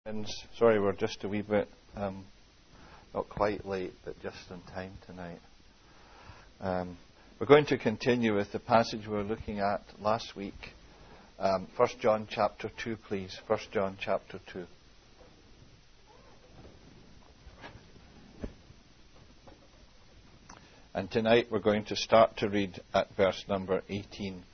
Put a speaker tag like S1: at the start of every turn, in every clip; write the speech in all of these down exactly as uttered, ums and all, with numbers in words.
S1: Friends, sorry we're just a wee bit, um, not quite late, but just in time tonight. Um, we're going to continue with the passage we were looking at last week. Um, First John chapter two, please. First John chapter two. And tonight we're going to start to read at verse number eighteen.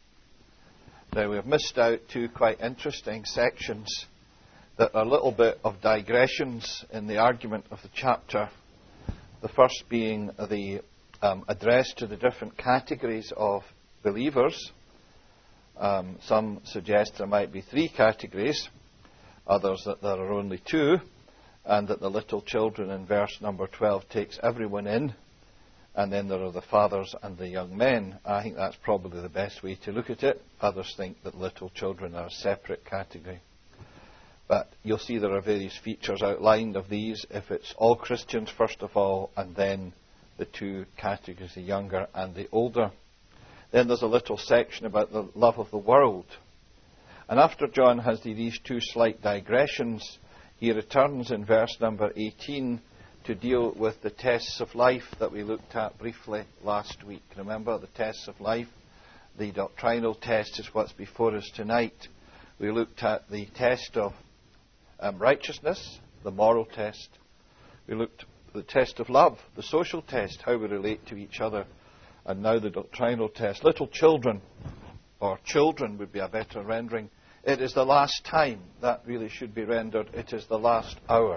S1: Now we have missed out two quite interesting sections that are a little bit of digressions in the argument of the chapter. The first being the um, address to the different categories of believers. Um, some suggest there might be three categories, others that there are only two, and that the little children in verse number twelve takes everyone in, and then there are the fathers and the young men. I think that's probably the best way to look at it. Others think that little children are a separate category. But you'll see there are various features outlined of these. If it's all Christians, first of all, and then the two categories, the younger and the older. Then there's a little section about the love of the world. And after John has these two slight digressions, he returns in verse number eighteen to deal with the tests of life that we looked at briefly last week. Remember, the tests of life, the doctrinal test is what's before us tonight. We looked at the test of Um, righteousness, the moral test. We looked at the test of love, the social test, how we relate to each other, and now the doctrinal test. Little children, or children would be a better rendering. It is the last time. That really should be rendered. It is the last hour.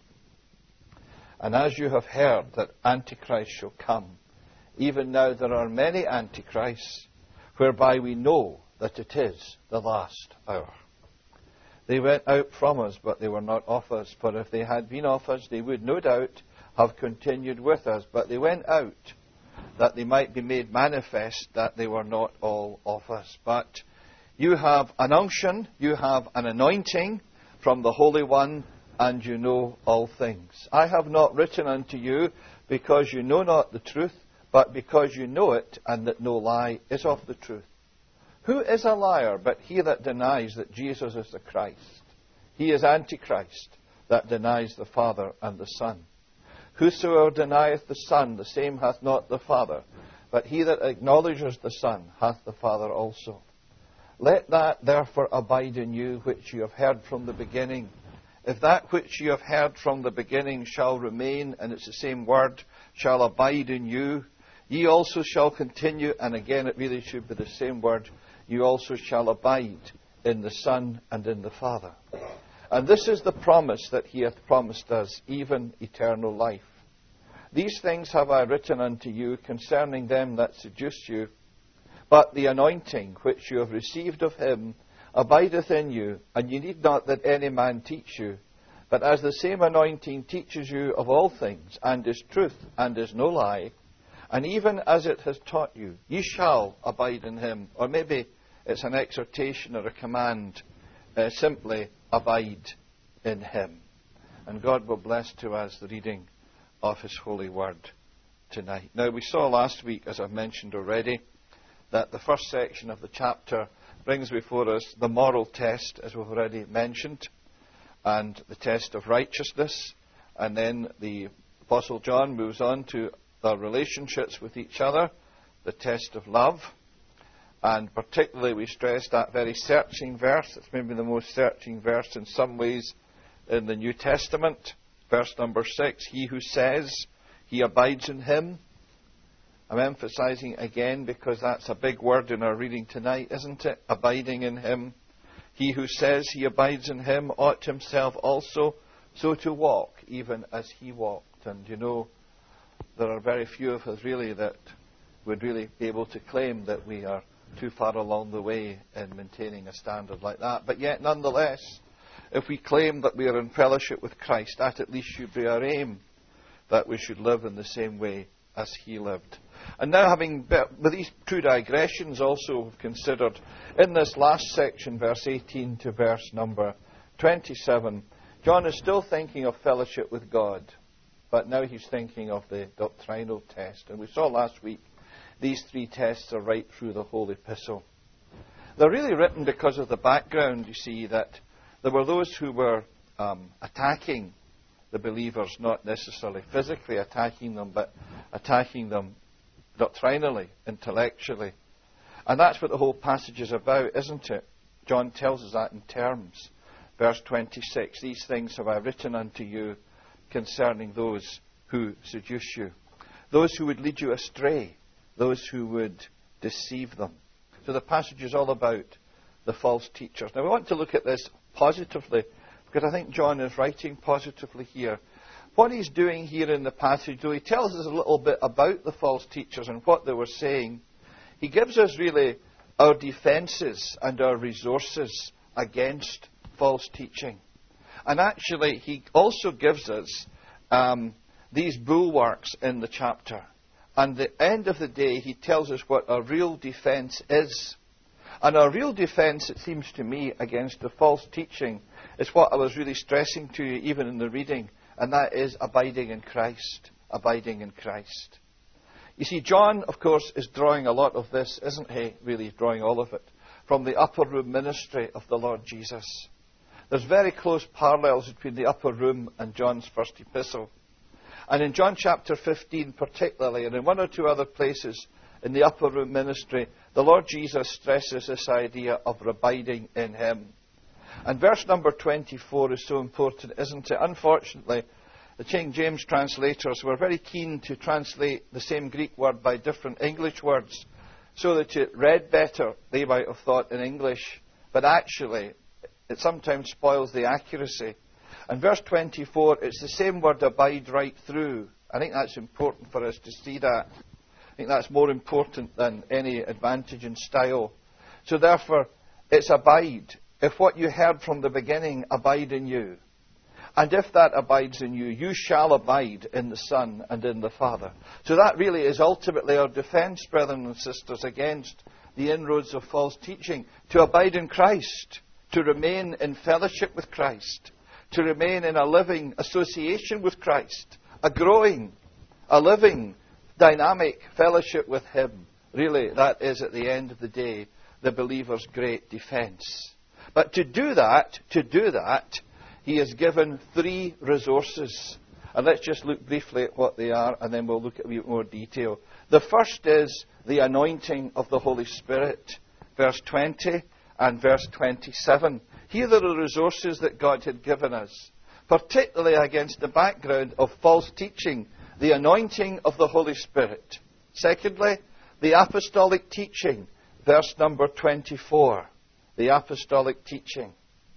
S1: And as you have heard that Antichrist shall come, even now there are many Antichrists, whereby we know that it is the last hour. They went out from us, but they were not of us. For if they had been of us, they would no doubt have continued with us. But they went out, that they might be made manifest that they were not all of us. But you have an unction, you have an anointing from the Holy One, and you know all things. I have not written unto you because you know not the truth, but because you know it, and that no lie is of the truth. Who is a liar but he that denies that Jesus is the Christ? He is Antichrist, that denies the Father and the Son. Whosoever denieth the Son, the same hath not the Father. But he that acknowledges the Son hath the Father also. Let that therefore abide in you which you have heard from the beginning. If that which you have heard from the beginning shall remain, and it's the same word, shall abide in you, ye also shall continue, and again it really should be the same word, you also shall abide in the Son and in the Father. And this is the promise that he hath promised us, even eternal life. These things have I written unto you concerning them that seduce you. But the anointing which you have received of him abideth in you, and you need not that any man teach you. But as the same anointing teaches you of all things, and is truth, and is no lie, and even as it has taught you, ye shall abide in him. Or maybe it's an exhortation or a command. Uh, simply abide in him. And God will bless to us the reading of his holy word tonight. Now, we saw last week, as I've mentioned already, that the first section of the chapter brings before us the moral test, as we've already mentioned, and the test of righteousness. And then the Apostle John moves on to their relationships with each other, the test of love. And particularly we stress that very searching verse. It's maybe the most searching verse in some ways in the New Testament. Verse number six, he who says he abides in him. I'm emphasizing again because that's a big word in our reading tonight, isn't it? Abiding in him. He who says he abides in him ought himself also so to walk, even as he walked. And you know, there are very few of us really that would really be able to claim that we are too far along the way in maintaining a standard like that. But yet, nonetheless, if we claim that we are in fellowship with Christ, that at least should be our aim, that we should live in the same way as he lived. And now, having, with these two digressions also considered, in this last section, verse eighteen to verse number twenty-seven, John is still thinking of fellowship with God, but now he's thinking of the doctrinal test. And we saw last week these three tests are right through the whole epistle. They're really written because of the background, you see, that there were those who were um, attacking the believers, not necessarily physically attacking them, but attacking them doctrinally, intellectually. And that's what the whole passage is about, isn't it? John tells us that in terms. Verse twenty-six, these things have I written unto you concerning those who seduce you, those who would lead you astray, those who would deceive them. So the passage is all about the false teachers. Now we want to look at this positively, because I think John is writing positively here. What he's doing here in the passage, though he tells us a little bit about the false teachers and what they were saying, he gives us really our defences and our resources against false teaching. And actually, he also gives us um, these bulwarks in the chapter. And at the end of the day, he tells us what our real defence is. And our real defence, it seems to me, against the false teaching is what I was really stressing to you even in the reading, and that is abiding in Christ. Abiding in Christ. You see, John, of course, is drawing a lot of this, isn't he? Really drawing all of it from the upper room ministry of the Lord Jesus. There's very close parallels between the upper room and John's first epistle. And in John chapter fifteen particularly, and in one or two other places in the upper room ministry, the Lord Jesus stresses this idea of abiding in him. And verse number twenty-four is so important, isn't it? Unfortunately, the King James translators were very keen to translate the same Greek word by different English words so that it read better, they might have thought, in English. But actually, it sometimes spoils the accuracy. And verse twenty-four, it's the same word abide right through. I think that's important for us to see that. I think that's more important than any advantage in style. So therefore, it's abide. If what you heard from the beginning abide in you, and if that abides in you, you shall abide in the Son and in the Father. So that really is ultimately our defence, brethren and sisters, against the inroads of false teaching. To abide in Christ, to remain in fellowship with Christ, to remain in a living association with Christ, a growing, a living, dynamic fellowship with Him. Really, that is at the end of the day the believer's great defence. But to do that, to do that, he has given three resources. And let's just look briefly at what they are, and then we'll look at a bit more detail. The first is the anointing of the Holy Spirit, verse twenty and verse twenty-seven. Here are the resources that God had given us, particularly against the background of false teaching, the anointing of the Holy Spirit. Secondly, the apostolic teaching, verse number twenty-four. The apostolic teaching.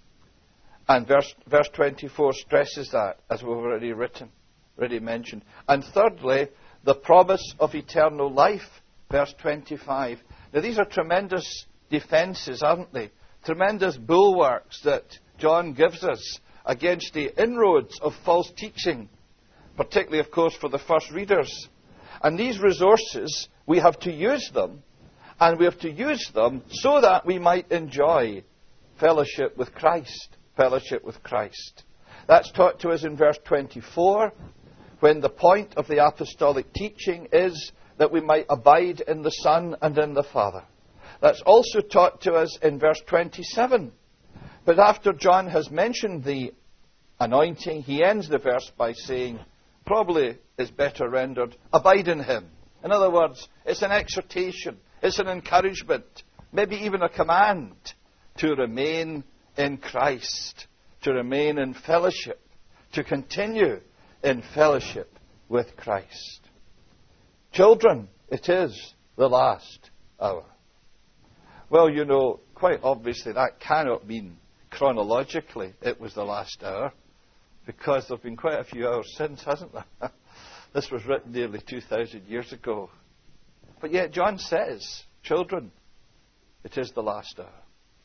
S1: And verse, verse twenty-four stresses that, as we've already written, already mentioned. And thirdly, the promise of eternal life, verse twenty-five. Now these are tremendous defences, aren't they? Tremendous bulwarks that John gives us against the inroads of false teaching, particularly, of course, for the first readers. And these resources, we have to use them, and we have to use them so that we might enjoy fellowship with Christ. Fellowship with Christ. That's taught to us in verse twenty-four, when the point of the apostolic teaching is that we might abide in the Son and in the Father. That's also taught to us in verse twenty-seven. But after John has mentioned the anointing, he ends the verse by saying, probably is better rendered, abide in Him. In other words, it's an exhortation, it's an encouragement, maybe even a command to remain in Christ, to remain in fellowship, to continue in fellowship with Christ. Children, it is the last hour. Well, you know, quite obviously that cannot mean chronologically it was the last hour, because there have been quite a few hours since, hasn't there? This was written nearly two thousand years ago. But yet John says, children, it is the last hour.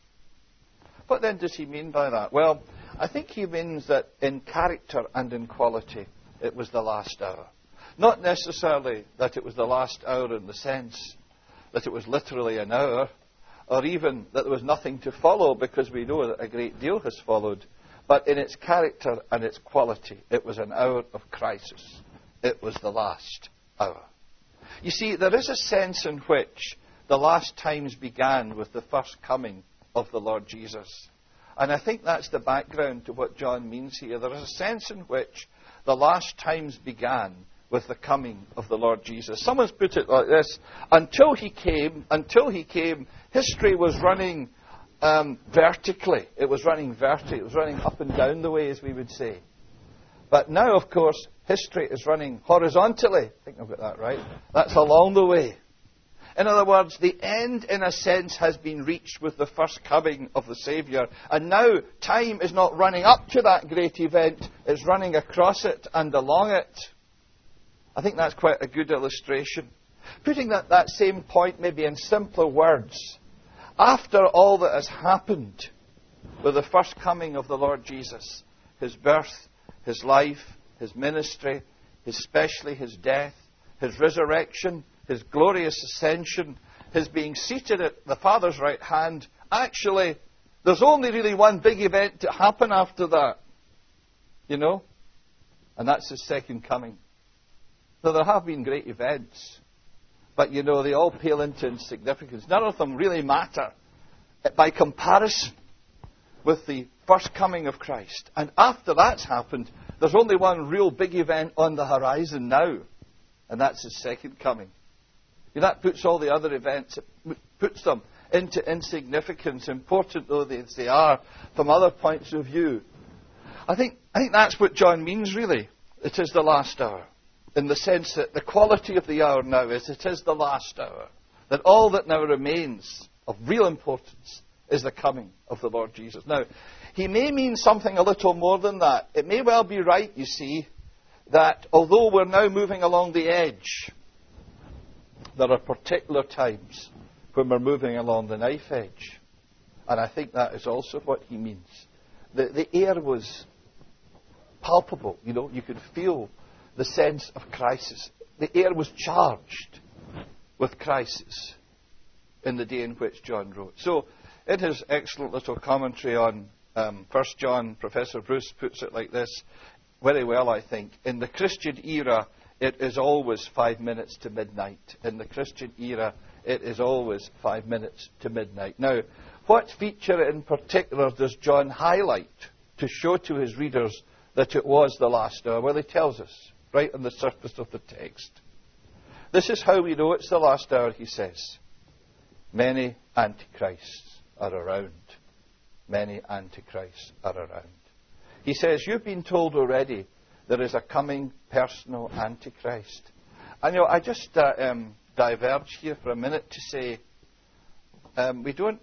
S1: What then does he mean by that? Well, I think he means that in character and in quality, it was the last hour. Not necessarily that it was the last hour in the sense that it was literally an hour, or even that there was nothing to follow, because we know that a great deal has followed. But in its character and its quality, it was an hour of crisis. It was the last hour. You see, there is a sense in which the last times began with the first coming of the Lord Jesus. And I think that's the background to what John means here. There is a sense in which the last times began with the coming of the Lord Jesus. Someone's put it like this: until he came, until he came, history was running um, vertically. It was running vertically. It was running up and down the way, as we would say. But now, of course, history is running horizontally. I think I've got that right. That's along the way. In other words, the end, in a sense, has been reached with the first coming of the Saviour. And now time is not running up to that great event. It's running across it and along it. I think that's quite a good illustration. Putting that, that same point maybe in simpler words. After all that has happened with the first coming of the Lord Jesus, his birth, his life, his ministry, especially his death, his resurrection, his glorious ascension, his being seated at the Father's right hand, actually, there's only really one big event to happen after that. You know? And that's his second coming. So there have been great events. But, you know, they all pale into insignificance. None of them really matter by comparison with the first coming of Christ. And after that's happened, there's only one real big event on the horizon now. And that's his second coming. That puts all the other events, it puts them into insignificance, important though they, they are from other points of view. I think, I think that's what John means, really. It is the last hour. In the sense that the quality of the hour now is it is the last hour. That all that now remains of real importance is the coming of the Lord Jesus. Now, he may mean something a little more than that. It may well be right, you see, that although we're now moving along the edge, there are particular times when we're moving along the knife edge. And I think that is also what he means. The, the air was palpable, you know, you could feel the sense of crisis. The air was charged with crisis in the day in which John wrote. So, in his excellent little commentary on um, First John, Professor Bruce puts it like this, very well, I think. In the Christian era, it is always five minutes to midnight. In the Christian era, it is always five minutes to midnight. Now, what feature in particular does John highlight to show to his readers that it was the last hour? Well, he tells us, right on the surface of the text. This is how we know it's the last hour, he says. Many antichrists are around. Many antichrists are around. He says, you've been told already there is a coming personal Antichrist. And, you know, I just uh, um, diverge here for a minute to say um, we don't,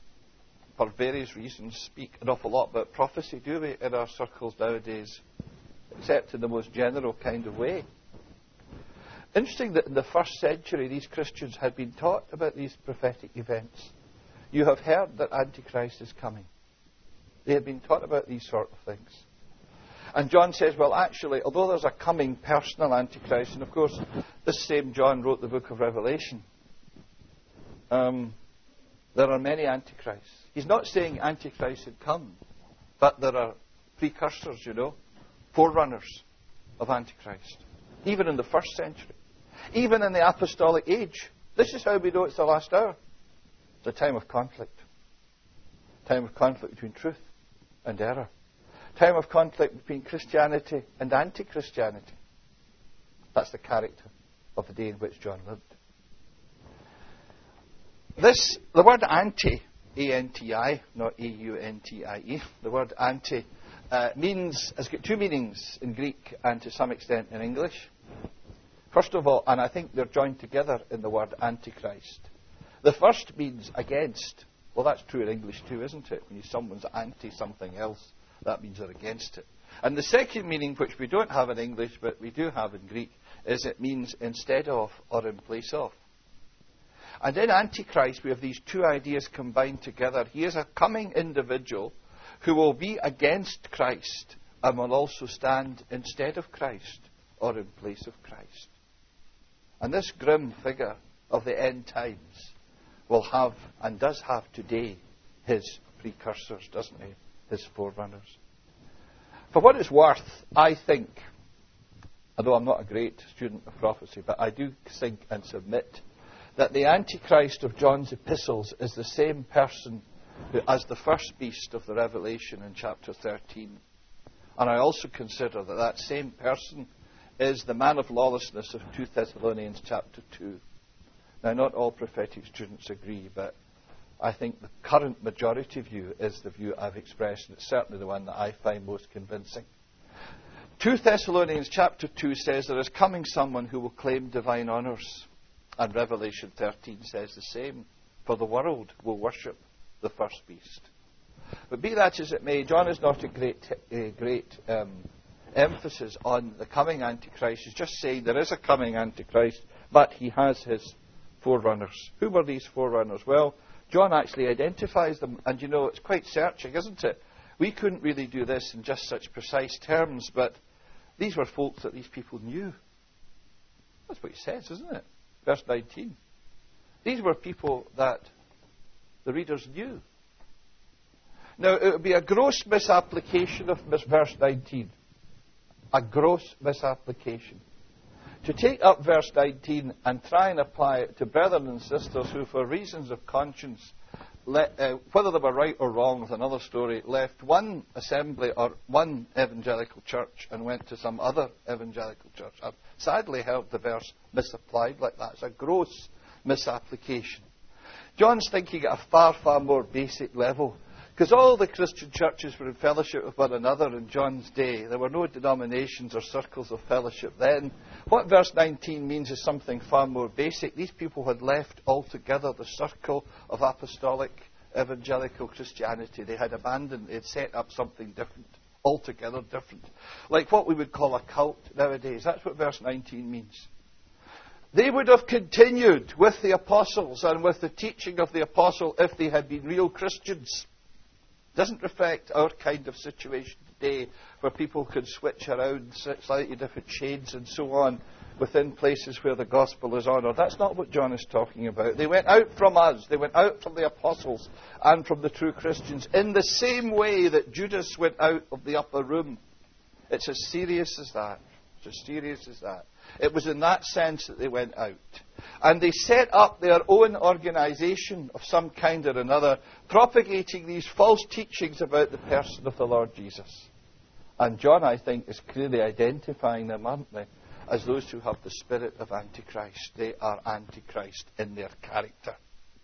S1: for various reasons, speak an awful lot about prophecy, do we, in our circles nowadays, except in the most general kind of way. Interesting that in the first century these Christians had been taught about these prophetic events. You have heard that Antichrist is coming. They had been taught about these sort of things. And John says, well, actually, although there's a coming personal Antichrist, and of course, this same John wrote the book of Revelation, um, there are many Antichrists. He's not saying Antichrist had come, but there are precursors, you know, forerunners of Antichrist. Even in the first century. Even in the apostolic age. This is how we know it's the last hour. It's a time of conflict. Time of conflict between truth and error. Time of conflict between Christianity and anti-Christianity. That's the character of the day in which John lived. This, the word anti, A N T I, not A U N T I E, the word anti uh, means, has got two meanings in Greek and to some extent in English. First of all, and I think they're joined together in the word antichrist. The first means against. Well, that's true in English too, isn't it? When someone's anti something else, that means they're against it. And the second meaning, which we don't have in English, but we do have in Greek, is it means instead of or in place of. And in Antichrist, we have these two ideas combined together. He is a coming individual who will be against Christ and will also stand instead of Christ or in place of Christ. And this grim figure of the end times will have, and does have today, his precursors, doesn't he? His forerunners. For what it's worth, I think, although I'm not a great student of prophecy, but I do think and submit that the Antichrist of John's epistles is the same person as the first beast of the Revelation in chapter thirteen. And I also consider that that same person is the man of lawlessness of Second Thessalonians chapter two. Now, not all prophetic students agree, but I think the current majority view is the view I've expressed, and it's certainly the one that I find most convincing. Second Thessalonians chapter two says there is coming someone who will claim divine honours. And Revelation thirteen says the same. For the world will worship the first beast. But be that as it may, John is not a great, a great um, emphasis on the coming Antichrist. He's just saying there is a coming Antichrist, but he has his forerunners. Who were these forerunners? Well, John actually identifies them, and you know, it's quite searching, isn't it? We couldn't really do this in just such precise terms, but these were folks that these people knew. That's what he says, isn't it? Verse nineteen. These were people that the readers knew. Now, it would be a gross misapplication of verse nineteen. A gross misapplication. To take up verse nineteen and try and apply it to brethren and sisters who, for reasons of conscience, let, uh, whether they were right or wrong is another story, left one assembly or one evangelical church and went to some other evangelical church. I've sadly heard the verse misapplied like that. It's a gross misapplication. John's thinking at a far, far more basic level. Because all the Christian churches were in fellowship with one another in John's day. There were no denominations or circles of fellowship then. What verse nineteen means is something far more basic. These people had left altogether the circle of apostolic evangelical Christianity. They had abandoned, they had set up something different, altogether different. Like what we would call a cult nowadays. That's what verse nineteen means. They would have continued with the apostles and with the teaching of the apostle if they had been real Christians. Doesn't reflect our kind of situation today where people can switch around slightly different shades and so on within places where the gospel is honoured. That's not what John is talking about. They went out from us. They went out from the apostles and from the true Christians in the same way that Judas went out of the upper room. It's as serious as that. It's as serious as that. It was in that sense that they went out. And they set up their own organisation of some kind or another, propagating these false teachings about the person of the Lord Jesus. And John, I think, is clearly identifying them, aren't they, as those who have the spirit of Antichrist. They are Antichrist in their character.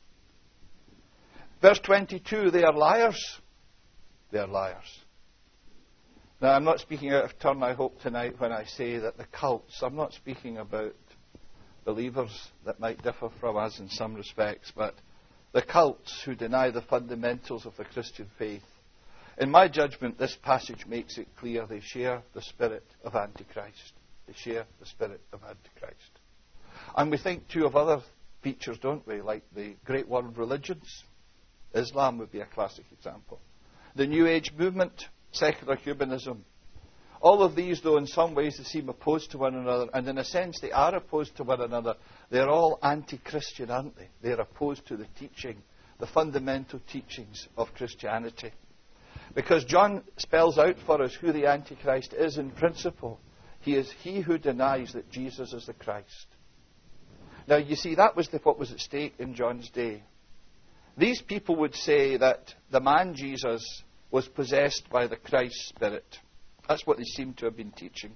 S1: Verse twenty-two, they are liars. They are liars. Now, I'm not speaking out of turn, I hope, tonight when I say that the cults, I'm not speaking about believers that might differ from us in some respects, but the cults who deny the fundamentals of the Christian faith. In my judgment, this passage makes it clear they share the spirit of Antichrist. They share the spirit of Antichrist. And we think, too, of other features, don't we, like the great world religions. Islam would be a classic example. The New Age movement, secular humanism. All of these, though, in some ways they seem opposed to one another, and in a sense they are opposed to one another. They're all anti-Christian, aren't they? They're opposed to the teaching, the fundamental teachings of Christianity. Because John spells out for us who the Antichrist is in principle. He is he who denies that Jesus is the Christ. Now, you see, that was the, what was at stake in John's day. These people would say that the man Jesus was possessed by the Christ Spirit. That's what they seem to have been teaching.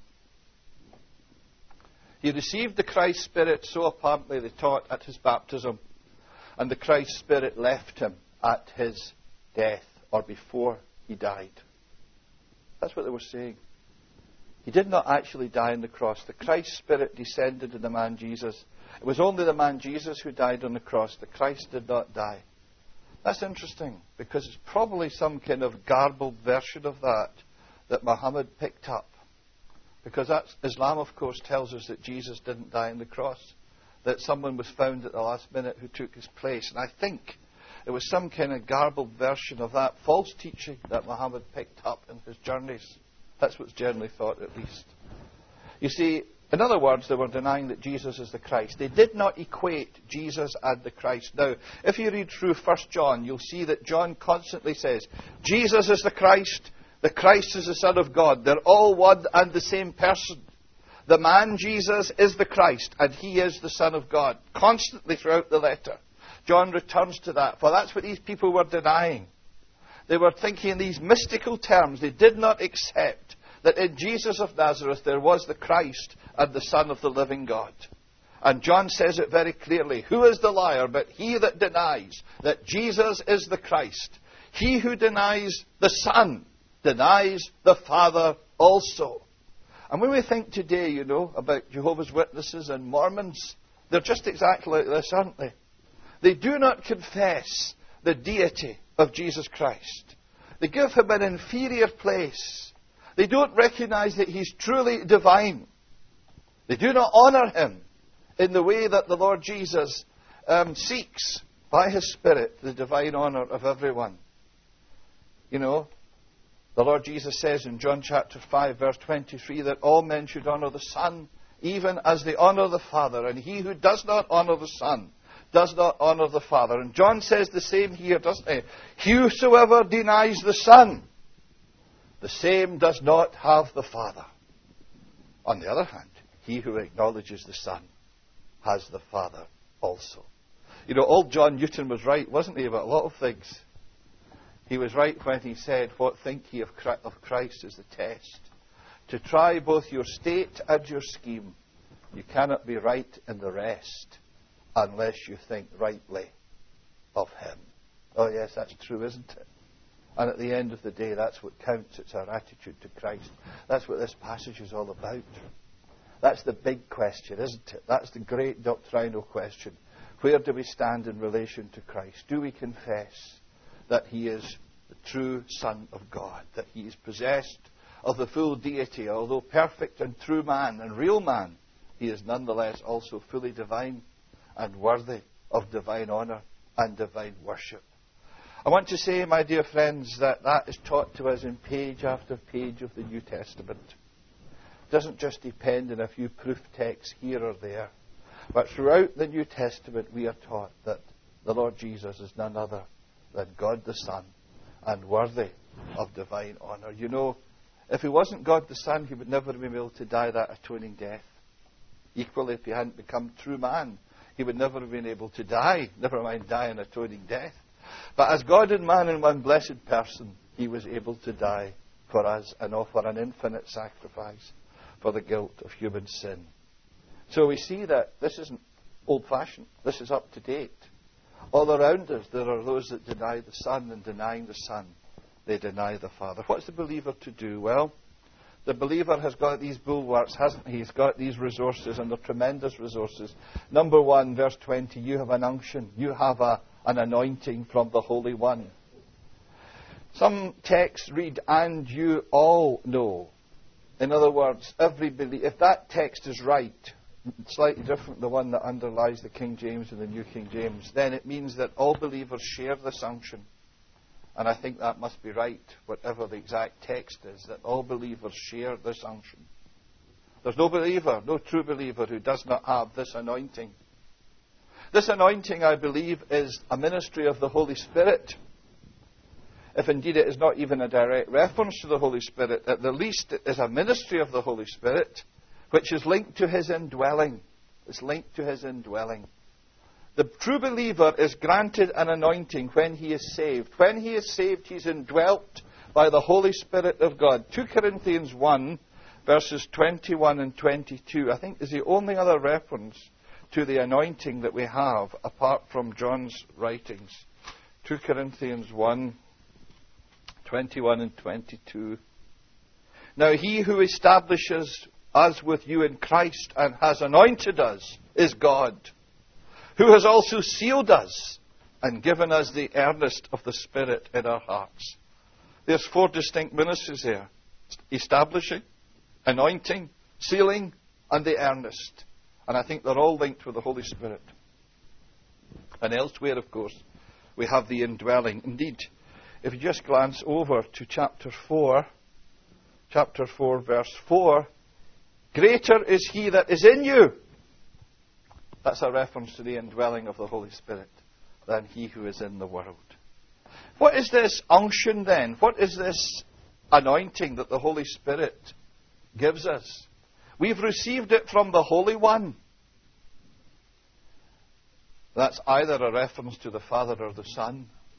S1: He received the Christ Spirit, so apparently they taught, at his baptism, and the Christ Spirit left him at his death, or before he died. That's what they were saying. He did not actually die on the cross. The Christ Spirit descended in the man Jesus. It was only the man Jesus who died on the cross. The Christ did not die. That's interesting, because it's probably some kind of garbled version of that that Muhammad picked up. Because that's, Islam, of course, tells us that Jesus didn't die on the cross, that someone was found at the last minute who took his place. And I think it was some kind of garbled version of that false teaching that Muhammad picked up in his journeys. That's what's generally thought, at least. You see, in other words, they were denying that Jesus is the Christ. They did not equate Jesus and the Christ. Now, if you read through First John, you'll see that John constantly says, Jesus is the Christ, the Christ is the Son of God. They're all one and the same person. The man Jesus is the Christ, and he is the Son of God. Constantly throughout the letter, John returns to that, for that's what these people were denying. They were thinking in these mystical terms. They did not accept that in Jesus of Nazareth there was the Christ and the Son of the living God. And John says it very clearly. Who is the liar but he that denies that Jesus is the Christ? He who denies the Son denies the Father also. And when we think today, you know, about Jehovah's Witnesses and Mormons, they're just exactly like this, aren't they? They do not confess the deity of Jesus Christ. They give him an inferior place. They don't recognize that he's truly divine. They do not honor him in the way that the Lord Jesus um, seeks by his Spirit the divine honor of everyone. You know, the Lord Jesus says in John chapter five, verse twenty-three, that all men should honor the Son, even as they honor the Father. And he who does not honor the Son does not honor the Father. And John says the same here, doesn't he? Whosoever denies the Son, the same does not have the Father. On the other hand, he who acknowledges the Son has the Father also. You know, old John Newton was right, wasn't he, about a lot of things? He was right when he said, what think ye of Christ is the test? To try both your state and your scheme, you cannot be right in the rest unless you think rightly of him. Oh yes, that's true, isn't it? And at the end of the day, that's what counts. It's our attitude to Christ. That's what this passage is all about. That's the big question, isn't it? That's the great doctrinal question. Where do we stand in relation to Christ? Do we confess that he is the true Son of God, that he is possessed of the full deity? Although perfect and true man and real man, he is nonetheless also fully divine and worthy of divine honor and divine worship. I want to say, my dear friends, that that is taught to us in page after page of the New Testament. It doesn't just depend on a few proof texts here or there, but throughout the New Testament we are taught that the Lord Jesus is none other than God the Son and worthy of divine honor. You know, if he wasn't God the Son, he would never have been able to die that atoning death. Equally, if he hadn't become true man, he would never have been able to die, never mind die an atoning death. But as God and man in one blessed person, he was able to die for us and offer an infinite sacrifice for the guilt of human sin. So we see that this isn't old-fashioned. This is up to date. All around us, there are those that deny the Son, and denying the Son, they deny the Father. What's the believer to do? Well, the believer has got these bulwarks, hasn't he? He's got these resources, and they're tremendous resources. Number one, verse twenty, you have an unction. You have a, an anointing from the Holy One. Some texts read, and you all know. In other words, every belie- if that text is right, slightly different, the one that underlies the King James and the New King James, then it means that all believers share this unction. And I think that must be right, whatever the exact text is, that all believers share this unction. There's no believer, no true believer, who does not have this anointing. This anointing, I believe, is a ministry of the Holy Spirit. If indeed it is not even a direct reference to the Holy Spirit, at the least it is a ministry of the Holy Spirit, which is linked to his indwelling. It's linked to his indwelling. The true believer is granted an anointing when he is saved. When he is saved, he is indwelt by the Holy Spirit of God. Second Corinthians one, verses twenty-one and twenty-two, I think, is the only other reference to the anointing that we have apart from John's writings. Second Corinthians one, twenty-one and twenty-two. Now he who establishes us with you in Christ and has anointed us is God, who has also sealed us and given us the earnest of the Spirit in our hearts. There's four distinct ministries there. Establishing, anointing, sealing, and the earnest. And I think they're all linked with the Holy Spirit. And elsewhere, of course, we have the indwelling. Indeed, if you just glance over to chapter four, chapter four, verse four, greater is he that is in you. That's a reference to the indwelling of the Holy Spirit than he who is in the world. What is this unction then? What is this anointing that the Holy Spirit gives us? We've received it from the Holy One. That's either a reference to the Father or the Son.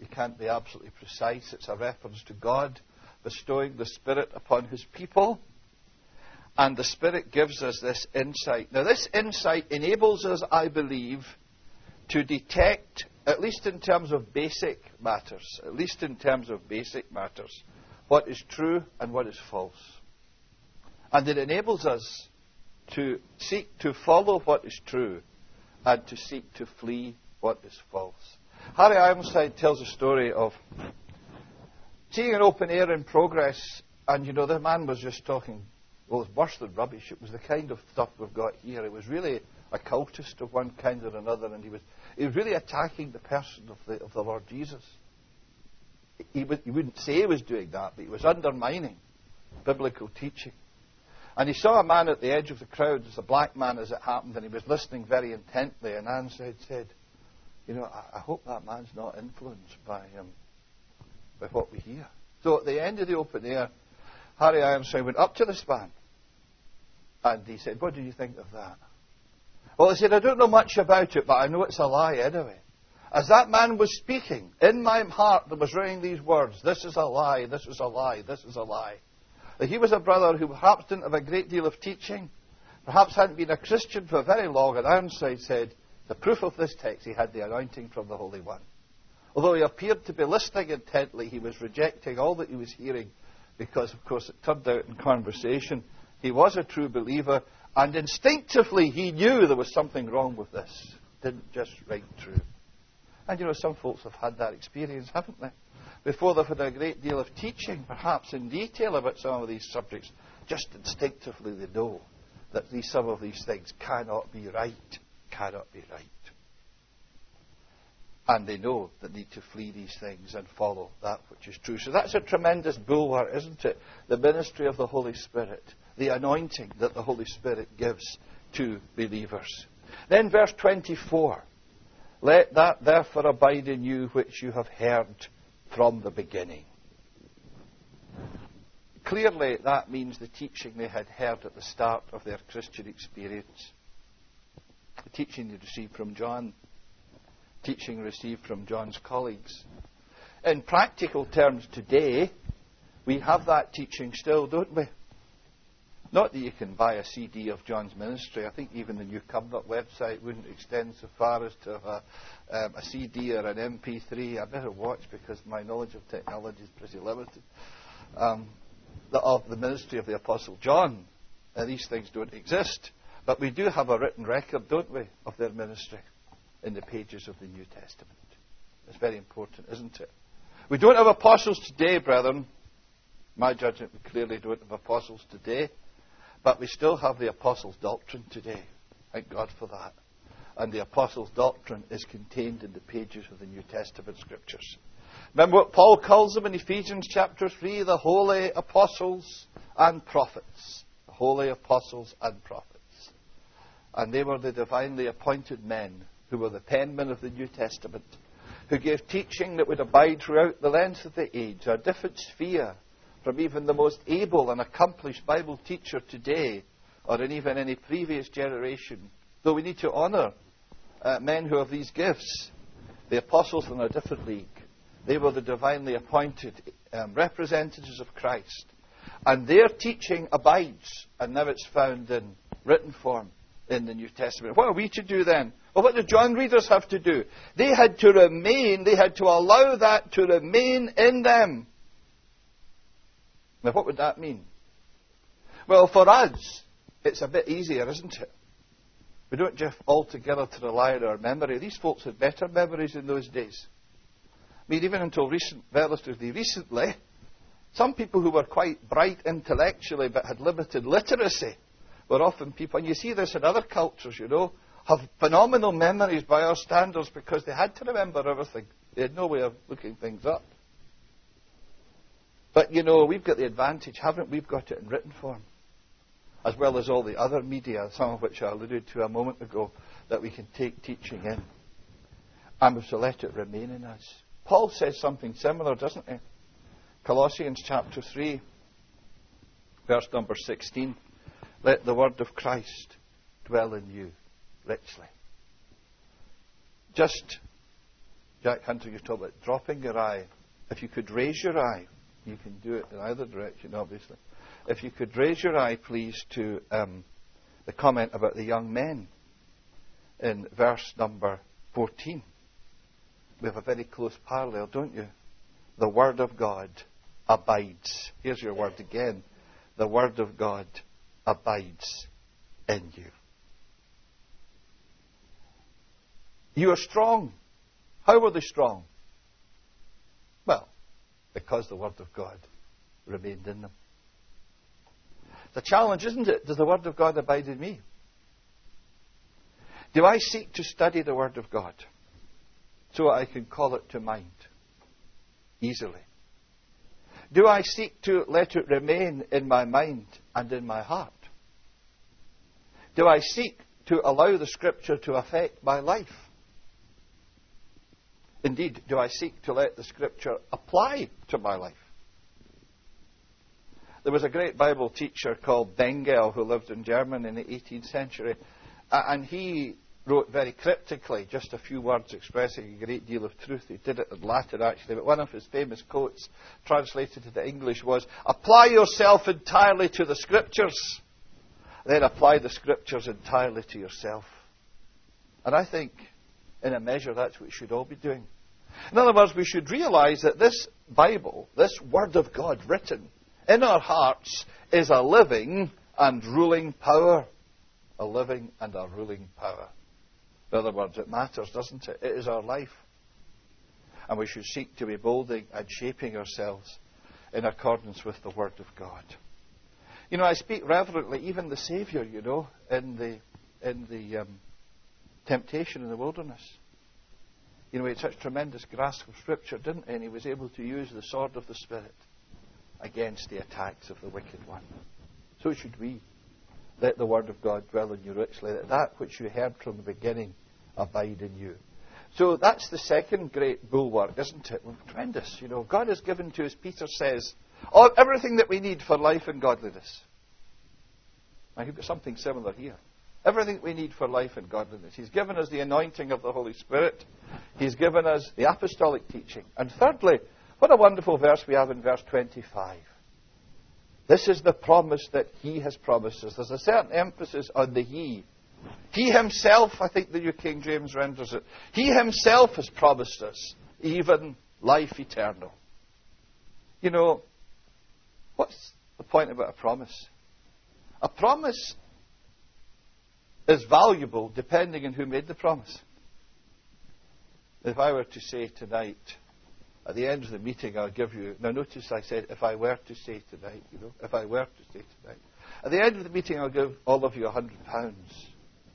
S1: You can't be absolutely precise. It's a reference to God bestowing the Spirit upon His people. And the Spirit gives us this insight. Now, this insight enables us, I believe, to detect, at least in terms of basic matters, at least in terms of basic matters, what is true and what is false. And it enables us to seek to follow what is true and to seek to flee what is false. Harry Ironside tells a story of seeing an open air in progress, and, you know, the man was just talking, well, it's worse than rubbish. It was the kind of stuff we've got here. It was really a cultist of one kind or another, and he was he was really attacking the person of the of the Lord Jesus. He, would, he wouldn't say he was doing that, but he was undermining biblical teaching. And he saw a man at the edge of the crowd, as a black man as it happened, and he was listening very intently, and Ironside said, you know, I, I hope that man's not influenced by um, by what we hear. So at the end of the open air, Harry Ironside went up to this man, and he said, what do you think of that? Well, he said, I don't know much about it, but I know it's a lie anyway. As that man was speaking, in my heart there was ringing these words, this is a lie, this is a lie, this is a lie. That he was a brother who perhaps didn't have a great deal of teaching, perhaps hadn't been a Christian for very long, and Ironside said, the proof of this text, he had the anointing from the Holy One. Although he appeared to be listening intently, he was rejecting all that he was hearing, because, of course, it turned out in conversation he was a true believer, and instinctively he knew there was something wrong with this. Didn't just ring true. And, you know, some folks have had that experience, haven't they? Before they've had a great deal of teaching, perhaps in detail about some of these subjects, just instinctively they know that these, some of these things cannot be right, cannot be right. And they know that they need to flee these things and follow that which is true. So that's a tremendous bulwark, isn't it? The ministry of the Holy Spirit, the anointing that the Holy Spirit gives to believers. Then verse twenty-four, let that therefore abide in you which you have heard from the beginning. Clearly that means the teaching they had heard at the start of their Christian experience. The teaching they received from John. Teaching received from John's colleagues. In practical terms today, we have that teaching still, don't we? Not that you can buy a C D of John's ministry. I think even the New Covenant website wouldn't extend so far as to have a, um, a C D or an M P three. I better watch because my knowledge of technology is pretty limited. Um, the, of the ministry of the Apostle John, uh, these things don't exist. But we do have a written record, don't we, of their ministry in the pages of the New Testament. It's very important, isn't it? We don't have apostles today, brethren. My judgment, we clearly don't have apostles today. But we still have the apostles' doctrine today. Thank God for that. And the apostles' doctrine is contained in the pages of the New Testament scriptures. Remember what Paul calls them in Ephesians chapter three, the holy apostles and prophets. The holy apostles and prophets. And they were the divinely appointed men who were the penmen of the New Testament, who gave teaching that would abide throughout the length of the age, a different sphere from even the most able and accomplished Bible teacher today, or in even any previous generation. Though we need to honour uh, men who have these gifts, the apostles were in a different league. They were the divinely appointed um, representatives of Christ. And their teaching abides, and now it's found in written form in the New Testament. What are we to do then? Well, what did John readers have to do? They had to remain, they had to allow that to remain in them. Now, what would that mean? Well, for us, it's a bit easier, isn't it? We don't just altogether to rely on our memory. These folks had better memories in those days. I mean, even until recent, relatively recently, some people who were quite bright intellectually but had limited literacy were often people, and you see this in other cultures, you know, have phenomenal memories by our standards because they had to remember everything. They had no way of looking things up. But, you know, we've got the advantage, haven't we? We've got it in written form, as well as all the other media, some of which I alluded to a moment ago, that we can take teaching in. And we shall let it remain in us. Paul says something similar, doesn't he? Colossians chapter three, verse number sixteen. Let the word of Christ dwell in you richly. Just Jack Hunter, you talk about dropping your eye. If you could raise your eye, you can do it in either direction, obviously. If you could raise your eye, please, to um, the comment about the young men in verse number fourteen. We have a very close parallel, don't you? The Word of God abides. Here's your word again. The Word of God abides in you. You are strong. How were they strong? Well, because the Word of God remained in them. It's a challenge, isn't it? Does the Word of God abide in me? Do I seek to study the Word of God so I can call it to mind easily? Do I seek to let it remain in my mind and in my heart? Do I seek to allow the Scripture to affect my life? Indeed, do I seek to let the Scripture apply to my life? There was a great Bible teacher called Bengel who lived in Germany in the eighteenth century, and he wrote very cryptically, just a few words expressing a great deal of truth. He did it in Latin, actually, but one of his famous quotes, translated into English, was, "Apply yourself entirely to the Scriptures, then apply the Scriptures entirely to yourself." And I think, in a measure, that's what we should all be doing. In other words, we should realize that this Bible, this Word of God written in our hearts, is a living and ruling power. A living and a ruling power. In other words, it matters, doesn't it? It is our life. And we should seek to be molding and shaping ourselves in accordance with the Word of God. You know, I speak reverently, even the Saviour, you know, in the in the um, temptation in the wilderness. You know, he had such tremendous grasp of Scripture, didn't he? And he was able to use the sword of the Spirit against the attacks of the wicked one. So should we. Let the Word of God dwell in you richly, that that which you heard from the beginning abide in you. So that's the second great bulwark, isn't it? Well, tremendous. You know, God has given to us, Peter says, all, everything that we need for life and godliness. I think there's something similar here. Everything we need for life and godliness. He's given us the anointing of the Holy Spirit. He's given us the apostolic teaching. And thirdly, what a wonderful verse we have in verse twenty-five. This is the promise that He has promised us. There's a certain emphasis on the He. He Himself, I think the New King James renders it, He Himself has promised us even life eternal. You know, what's the point about a promise? A promise is valuable depending on who made the promise. If I were to say tonight, at the end of the meeting, I'll give you... Now, notice I said, if I were to say tonight, you know, if I were to say tonight. At the end of the meeting, I'll give all of you a hundred pounds.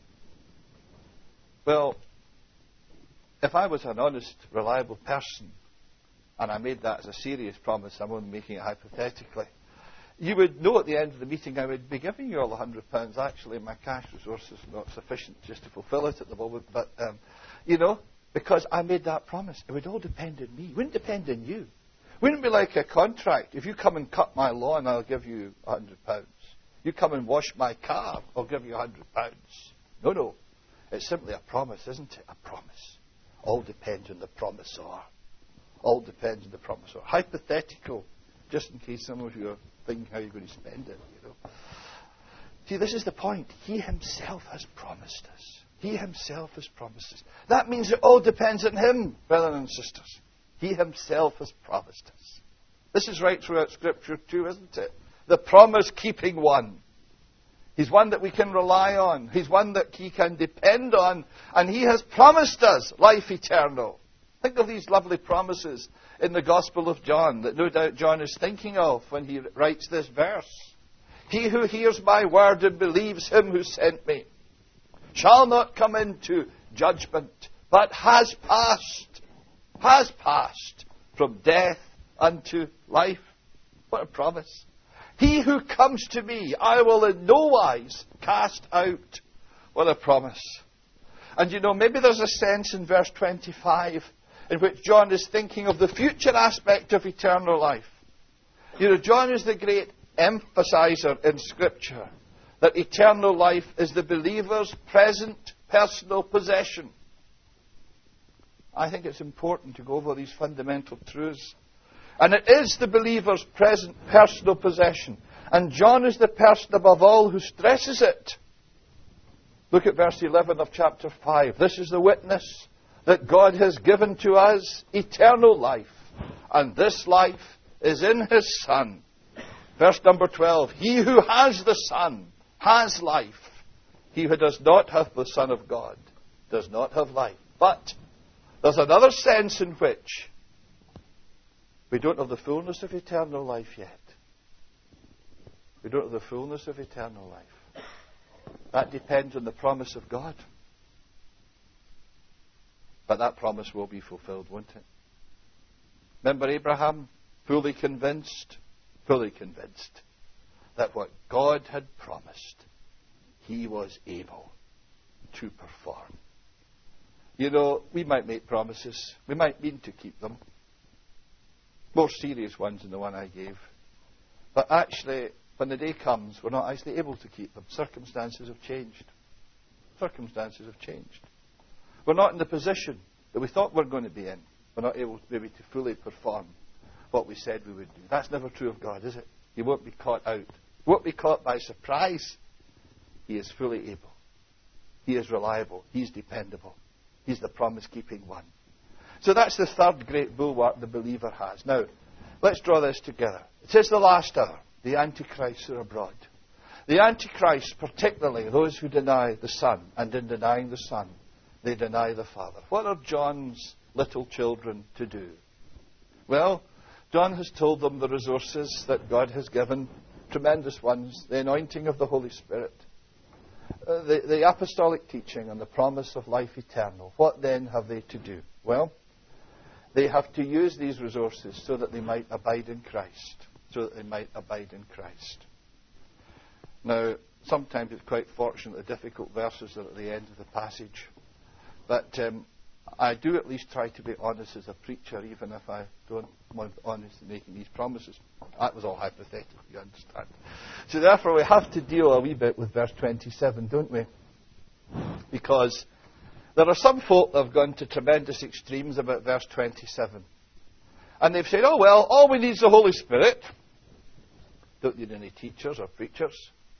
S1: Well, if I was an honest, reliable person, and I made that as a serious promise, I'm only making it hypothetically, you would know at the end of the meeting I would be giving you all a hundred pounds. Actually, my cash resources are not sufficient just to fulfill it at the moment, but, um, you know... Because I made that promise. It would all depend on me. It wouldn't depend on you. It wouldn't be like a contract. If you come and cut my lawn, I'll give you a hundred pounds. You come and wash my car, I'll give you a hundred pounds. No, no. It's simply a promise, isn't it? A promise. All depends on the promisor. All depends on the promisor. Hypothetical, just in case some of you are thinking how you're going to spend it, you know. See, this is the point. He Himself has promised us. He Himself has promised us. That means it all depends on Him, brothers and sisters. He Himself has promised us. This is right throughout Scripture too, isn't it? The promise-keeping one. He's one that we can rely on. He's one that He can depend on. And He has promised us life eternal. Think of these lovely promises in the Gospel of John that no doubt John is thinking of when he writes this verse. He who hears my word and believes Him who sent me shall not come into judgment, but has passed, has passed from death unto life. What a promise. He who comes to me, I will in no wise cast out. What a promise. And you know, maybe there's a sense in verse twenty-five in which John is thinking of the future aspect of eternal life. You know, John is the great emphasizer in Scripture that eternal life is the believer's present personal possession. I think it's important to go over these fundamental truths. And it is the believer's present personal possession. And John is the person above all who stresses it. Look at verse eleven of chapter five. This is the witness that God has given to us eternal life. And this life is in His Son. Verse number twelve. He who has the Son has life. He who does not have the Son of God does not have life. But there's another sense in which we don't have the fullness of eternal life yet. We don't have the fullness of eternal life. That depends on the promise of God. But that promise will be fulfilled, won't it? Remember Abraham? Fully convinced, fully convinced that what God had promised, he was able to perform. You know, we might make promises. We might mean to keep them. More serious ones than the one I gave. But actually, when the day comes, we're not actually able to keep them. Circumstances have changed. Circumstances have changed. We're not in the position that we thought we were going to be in. We're not able maybe to fully perform what we said we would do. That's never true of God, is it? He won't be caught out. He won't be caught by surprise. He is fully able. He is reliable. He's dependable. He's the promise-keeping one. So that's the third great bulwark the believer has. Now, let's draw this together. It says the last hour. The Antichrists are abroad. The Antichrists, particularly those who deny the Son, and in denying the Son, they deny the Father. What are John's little children to do? Well, John has told them the resources that God has given, tremendous ones, the anointing of the Holy Spirit, uh, the, the apostolic teaching and the promise of life eternal. What then have they to do? Well, they have to use these resources so that they might abide in Christ. So that they might abide in Christ. Now, sometimes it's quite fortunate the difficult verses are at the end of the passage. But um, I do at least try to be honest as a preacher, even if I don't want honest in making these promises. That was all hypothetical, you understand. So therefore we have to deal a wee bit with verse twenty-seven, don't we? Because there are some folk that have gone to tremendous extremes about verse twenty-seven. And they've said, oh well, all we need is the Holy Spirit. Don't need any teachers or preachers,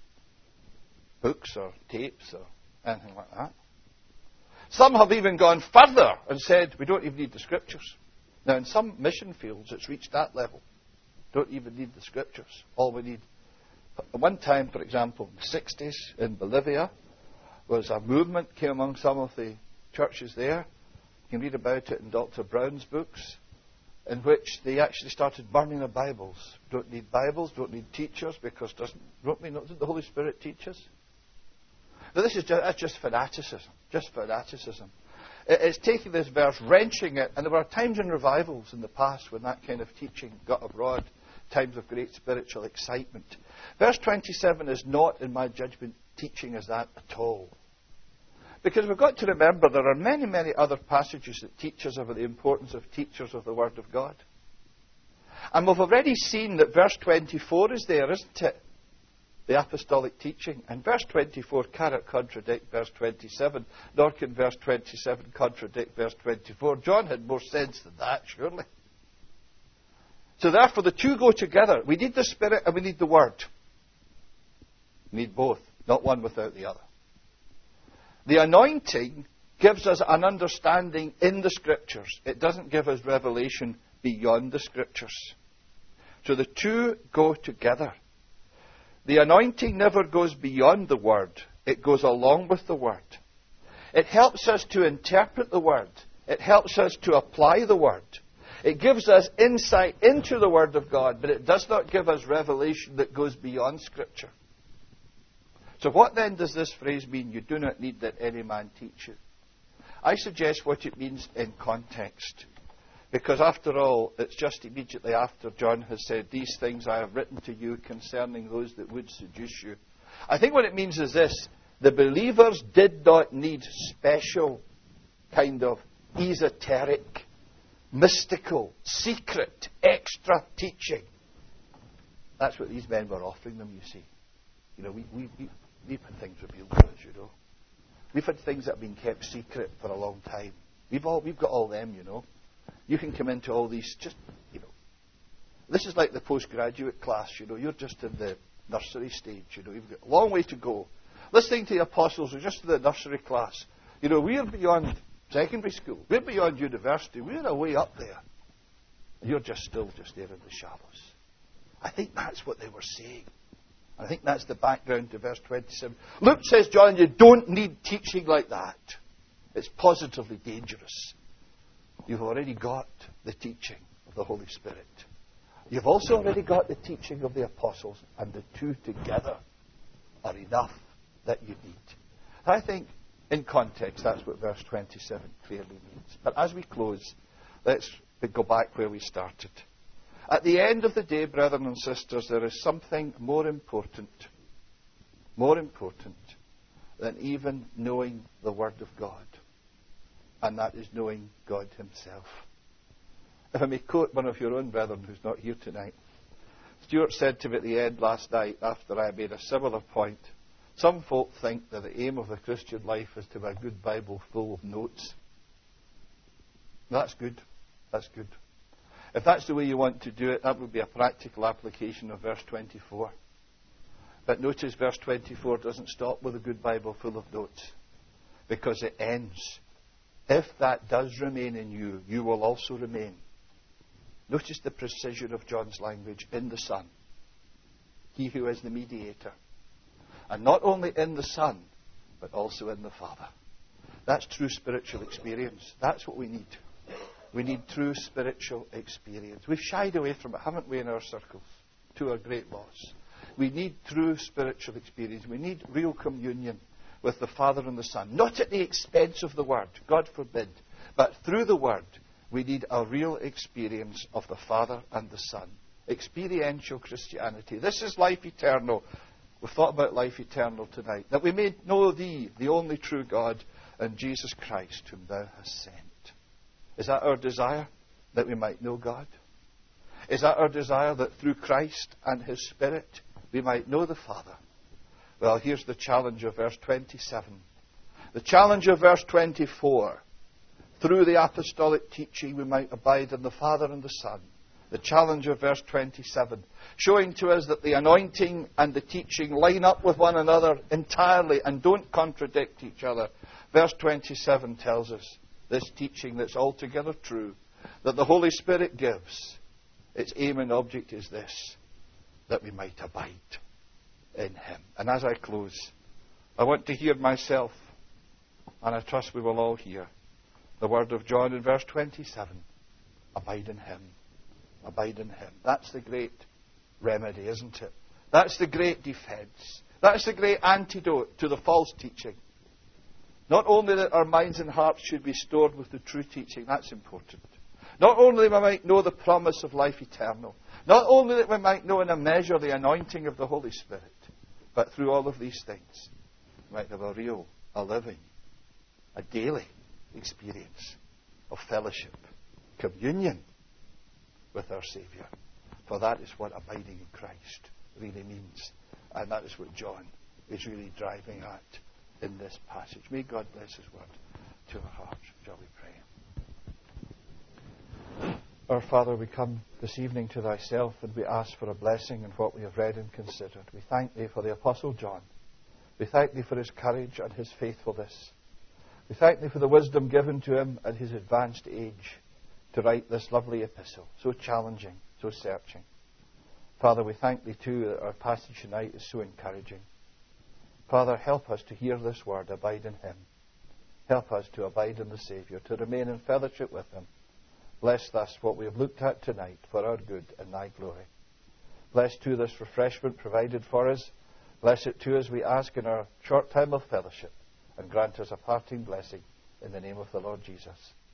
S1: books or tapes or anything like that. Some have even gone further and said, we don't even need the Scriptures. Now, in some mission fields, it's reached that level. Don't even need the Scriptures. All we need. At one time, for example, in the sixties in Bolivia, was a movement came among some of the churches there. You can read about it in Doctor Brown's books, in which they actually started burning the Bibles. Don't need Bibles, don't need teachers, because doesn't, don't we, doesn't the Holy Spirit teach us? But this is just, that's just fanaticism. Just fanaticism. It, it's taking this verse, wrenching it, and there were times in revivals in the past when that kind of teaching got abroad, times of great spiritual excitement. Verse twenty-seven is not, in my judgment, teaching us that at all. Because we've got to remember there are many, many other passages that teach us about the importance of teachers of the Word of God. And we've already seen that verse twenty-four is there, isn't it? The apostolic teaching. And verse twenty-four cannot contradict verse twenty-seven, nor can verse twenty-seven contradict verse twenty-four. John had more sense than that, surely. So therefore the two go together. We need the Spirit and we need the Word. We need both, not one without the other. The anointing gives us an understanding in the Scriptures. It doesn't give us revelation beyond the Scriptures. So the two go together. The anointing never goes beyond the Word. It goes along with the Word. It helps us to interpret the Word. It helps us to apply the Word. It gives us insight into the Word of God, but it does not give us revelation that goes beyond Scripture. So what then does this phrase mean? You do not need that any man teach you. I suggest what it means in context. Because after all, it's just immediately after John has said, these things I have written to you concerning those that would seduce you. I think what it means is this. The believers did not need special kind of esoteric, mystical, secret, extra teaching. That's what these men were offering them, you see. You know, we, we, we, we've had things revealed to us, you know. We've had things that have been kept secret for a long time. We've all we've got all them, you know. You can come into all these just, you know. This is like the postgraduate class, you know. You're just in the nursery stage, you know. You've got a long way to go. Listening to the apostles are just in the nursery class. You know, we're beyond secondary school. We're beyond university. We're a way up there. You're just still just there in the shallows. I think that's what they were saying. I think that's the background to verse twenty-seven. Luke says, John, you don't need teaching like that. It's positively dangerous. You've already got the teaching of the Holy Spirit. You've also already got the teaching of the apostles, and the two together are enough that you need. I think, in context, that's what verse twenty-seven clearly means. But as we close, let's go back where we started. At the end of the day, brethren and sisters, there is something more important, more important than even knowing the Word of God. And that is knowing God Himself. If I may quote one of your own brethren who's not here tonight, Stuart said to me at the end last night after I made a similar point, some folk think that the aim of the Christian life is to have a good Bible full of notes. That's good. That's good. If that's the way you want to do it, that would be a practical application of verse twenty-four. But notice verse twenty-four doesn't stop with a good Bible full of notes, because it ends. If that does remain in you, you will also remain. Notice the precision of John's language, in the Son. He who is the mediator. And not only in the Son, but also in the Father. That's true spiritual experience. That's what we need. We need true spiritual experience. We've shied away from it, haven't we, in our circles, to our great loss. We need true spiritual experience. We need real communion with the Father and the Son. Not at the expense of the Word, God forbid. But through the Word, we need a real experience of the Father and the Son. Experiential Christianity. This is life eternal. We've thought about life eternal tonight. That we may know Thee, the only true God, and Jesus Christ, whom Thou hast sent. Is that our desire? That we might know God? Is that our desire that through Christ and His Spirit we might know the Father? Well, here's the challenge of verse twenty-seven. The challenge of verse twenty-four. Through the apostolic teaching we might abide in the Father and the Son. The challenge of verse twenty-seven. Showing to us that the anointing and the teaching line up with one another entirely and don't contradict each other. Verse twenty-seven tells us this teaching that's altogether true, that the Holy Spirit gives. Its aim and object is this, that we might abide in Him. And as I close, I want to hear myself, and I trust we will all hear, the word of John in verse twenty-seven. Abide in Him. Abide in Him. That's the great remedy, isn't it? That's the great defense. That's the great antidote to the false teaching. Not only that our minds and hearts should be stored with the true teaching, that's important. Not only that we might know the promise of life eternal. Not only that we might know in a measure the anointing of the Holy Spirit. But through all of these things, we might have a real, a living, a daily experience of fellowship, communion with our Saviour. For that is what abiding in Christ really means. And that is what John is really driving at in this passage. May God bless His word to our hearts. Shall we pray? Our Father, we come this evening to Thyself and we ask for a blessing in what we have read and considered. We thank Thee for the Apostle John. We thank Thee for his courage and his faithfulness. We thank Thee for the wisdom given to him at his advanced age to write this lovely epistle, so challenging, so searching. Father, we thank Thee too that our passage tonight is so encouraging. Father, help us to hear this word, abide in Him. Help us to abide in the Saviour, to remain in fellowship with Him. Bless thus what we have looked at tonight for our good and Thy glory. Bless too this refreshment provided for us. Bless it too as we ask in our short time of fellowship, and grant us a parting blessing in the name of the Lord Jesus.